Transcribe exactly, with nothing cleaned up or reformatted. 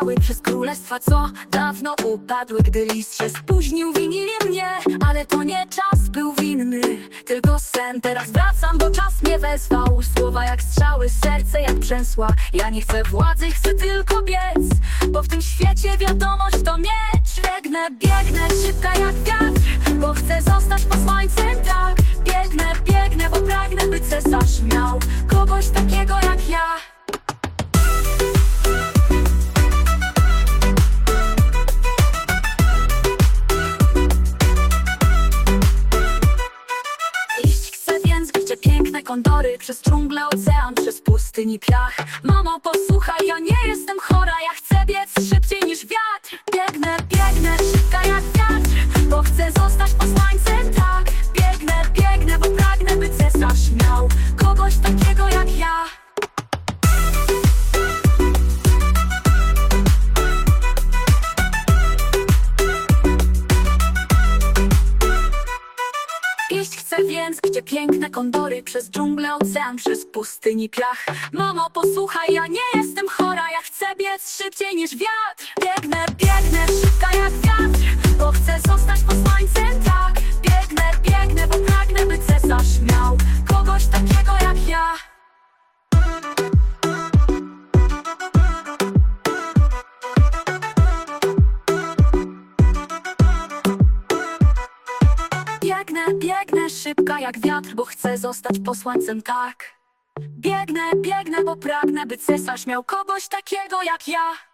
leciały przez królestwa, co dawno upadły. Gdy list się spóźnił, winili mnie, ale to nie czas był winny, tylko sen. Teraz wracam, bo czas mnie wezwał. Słowa jak strzały, serce jak przęsła. Ja nie chcę władzy, chcę tylko biec, bo w tym świecie wiadomość to miecz. Biegnę, biegnę, szybka jak wiatr, bo chcę zostać posłańcem, tak. Biegnę, biegnę, bo pragnę, by cesarz miał kogoś takiego jak ja. Iść chcę więc, gdzie piękne kondory, przez dżunglę, ocean, przez pustyni piach. Mamo, posłuchaj, ja nie jestem chora, ja chcę biec szybciej niż wiatr. Biegnę, biegnę, szybka jak wiatr, bo chcę zostać posłańcem, tak. Biegnę, biegnę, bo pragnę, by cesarz miał kogoś takiego jak ja. Iść chcę więc, gdzie piękne kondory, przez dżunglę, ocean, przez pustyni piach. Mamo, posłuchaj, ja nie jestem chora, ja chcę biec szybciej niż wiatr. Biegnę, biegnę, szybka jak wiatr, bo chcę zostać posłańcem, tak. Biegnę, biegnę, bo pragnę, by cesarz miał kogoś takiego jak ja. Biegnę, biegnę, szybka jak wiatr, bo chcę zostać posłańcem, tak. Biegnę, biegnę, bo pragnę, by cesarz miał kogoś takiego jak ja.